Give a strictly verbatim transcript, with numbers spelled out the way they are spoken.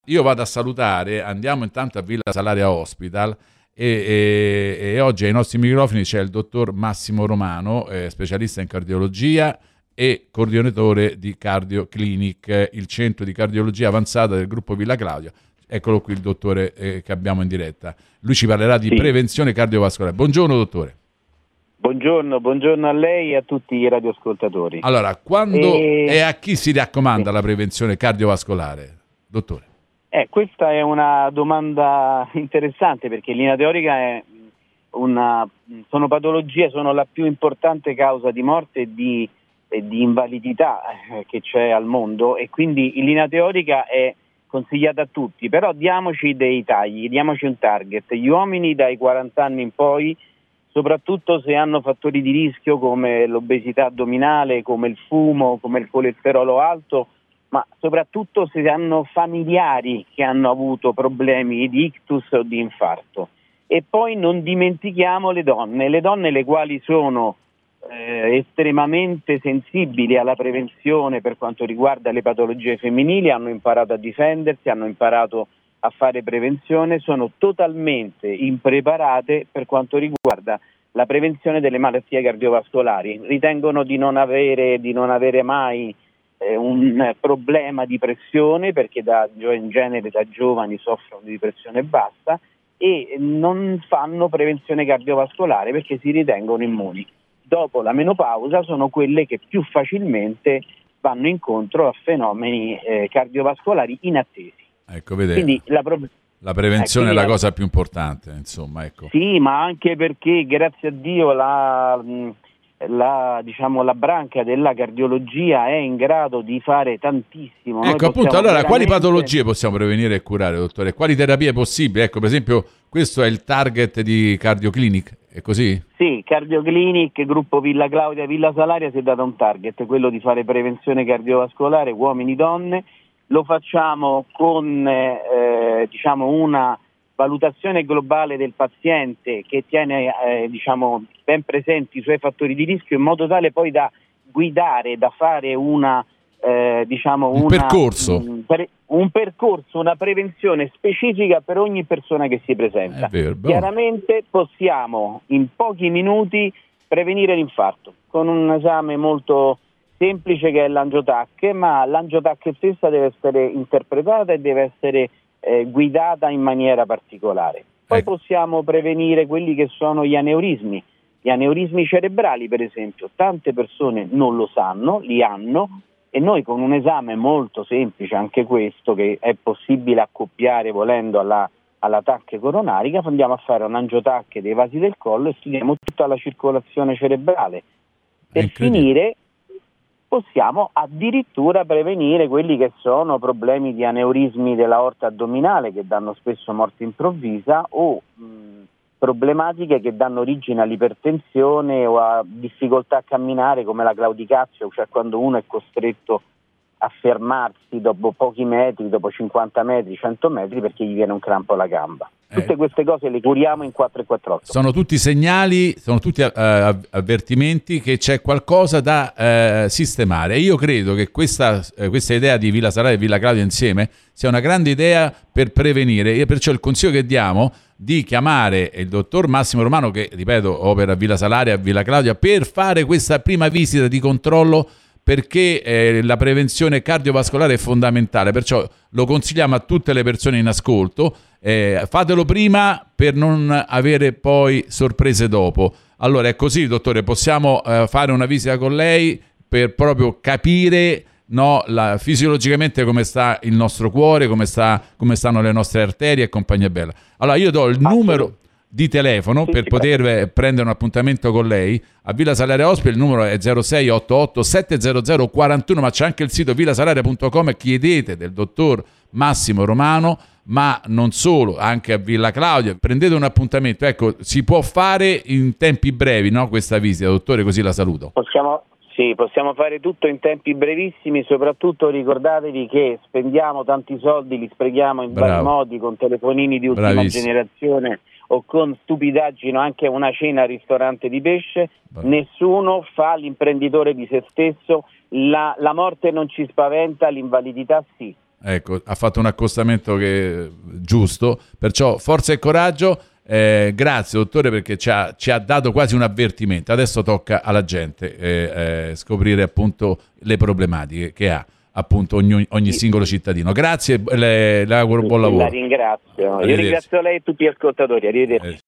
Io vado a salutare, andiamo intanto a Villa Salaria Hospital e, e, e oggi ai nostri microfoni c'è il dottor Massimo Romano, eh, specialista in cardiologia e coordinatore di Cardio Clinic, il centro di cardiologia avanzata del gruppo Villa Claudia. Eccolo qui il dottore eh, che abbiamo in diretta. Lui ci parlerà di sì. prevenzione cardiovascolare. Buongiorno dottore. Buongiorno, buongiorno a lei e a tutti i radioascoltatori. Allora, quando e... e a chi si raccomanda sì. la prevenzione cardiovascolare, dottore? Eh, questa è una domanda interessante, perché in linea teorica è una, sono patologie, sono la più importante causa di morte e di, e di invalidità eh, che c'è al mondo, e quindi in linea teorica è consigliata a tutti, però diamoci dei tagli, diamoci un target. Gli uomini dai quaranta anni in poi, soprattutto se hanno fattori di rischio come l'obesità addominale, come il fumo, come il colesterolo alto, ma soprattutto se hanno familiari che hanno avuto problemi di ictus o di infarto. E poi non dimentichiamo le donne, le donne le quali sono eh, estremamente sensibili alla prevenzione per quanto riguarda le patologie femminili, hanno imparato a difendersi, hanno imparato a fare prevenzione, sono totalmente impreparate per quanto riguarda la prevenzione delle malattie cardiovascolari, ritengono di non avere, di non avere mai un problema di pressione, perché da, in genere da giovani soffrono di pressione bassa, e non fanno prevenzione cardiovascolare perché si ritengono immuni. Dopo la menopausa sono quelle che più facilmente vanno incontro a fenomeni eh, cardiovascolari inattesi. Ecco, vede, Quindi la, pro- la prevenzione eh, è la la... cosa più importante, insomma, ecco. Sì, ma anche perché grazie a Dio la... Mh, La, diciamo, la branca della cardiologia è in grado di fare tantissimo. Ecco, Noi appunto, allora veramente... quali patologie possiamo prevenire e curare, dottore? Quali terapie possibili? Ecco, per esempio, questo è il target di Cardio Clinic, è così? Sì, Cardio Clinic, gruppo Villa Claudia, Villa Salaria, si è dato un target, quello di fare prevenzione cardiovascolare, uomini, donne. Lo facciamo con eh, diciamo una valutazione globale del paziente che tiene eh, diciamo ben presenti i suoi fattori di rischio, in modo tale poi da guidare, da fare una eh, diciamo un una, percorso un, per, un percorso, una prevenzione specifica per ogni persona che si presenta. È vero, Chiaramente possiamo in pochi minuti prevenire l'infarto con un esame molto semplice che è l'angiotac, ma l'angiotac stessa deve essere interpretata e deve essere Eh, guidata in maniera particolare. Poi ecco. possiamo prevenire quelli che sono gli aneurismi, gli aneurismi cerebrali per esempio. Tante persone non lo sanno, li hanno, e noi con un esame molto semplice, anche questo, che è possibile accoppiare volendo alla, alla TAC coronarica, andiamo a fare un'angiotac dei vasi del collo e studiamo tutta la circolazione cerebrale. Per finire possiamo addirittura prevenire quelli che sono problemi di aneurismi dell'aorta addominale che danno spesso morte improvvisa, o mh, problematiche che danno origine all'ipertensione o a difficoltà a camminare come la claudicatio, cioè quando uno è costretto a fermarsi dopo pochi metri, dopo cinquanta metri, cento metri, perché gli viene un crampo alla gamba. Tutte queste cose le curiamo in quattro e quattr'otto. Sono tutti segnali, sono tutti uh, avvertimenti che c'è qualcosa da uh, sistemare. E io credo che questa, uh, questa idea di Villa Salaria e Villa Claudia insieme sia una grande idea per prevenire. E perciò il consiglio che diamo di chiamare il dottor Massimo Romano, che ripeto opera a Villa Salaria e a Villa Claudia, per fare questa prima visita di controllo, perché eh, la prevenzione cardiovascolare è fondamentale. Perciò lo consigliamo a tutte le persone in ascolto. Eh, fatelo prima per non avere poi sorprese dopo. Allora è così, dottore, possiamo eh, fare una visita con lei per proprio capire, no, la, fisiologicamente come sta il nostro cuore, come, sta, come stanno le nostre arterie e compagnia bella. Allora io do il numero di telefono per poter prendere un appuntamento con lei a Villa Salaria Hospital. Il numero è zero sei otto otto sette zero zero quattro uno, ma c'è anche il sito villasalaria punto com, e chiedete del dottor Massimo Romano. Ma non solo, anche a Villa Claudia prendete un appuntamento. Ecco, si può fare in tempi brevi, no, questa visita, dottore, così la saluto. Possiamo, sì, possiamo fare tutto in tempi brevissimi. Soprattutto ricordatevi che spendiamo tanti soldi, li sprechiamo in Bravo. vari modi, con telefonini di ultima Bravissimo. generazione o con stupidaggini, anche una cena al ristorante di pesce. Bravo. Nessuno fa l'imprenditore di se stesso. La, la morte non ci spaventa, l'invalidità sì. Ecco, ha fatto un accostamento che giusto, perciò forza e coraggio. Eh, grazie dottore, perché ci ha, ci ha dato quasi un avvertimento. Adesso tocca alla gente eh, eh, scoprire appunto le problematiche che ha appunto ogni, ogni singolo cittadino. Grazie, le, le auguro buon lavoro. La ringrazio. Io ringrazio lei e tutti gli ascoltatori. Arrivederci.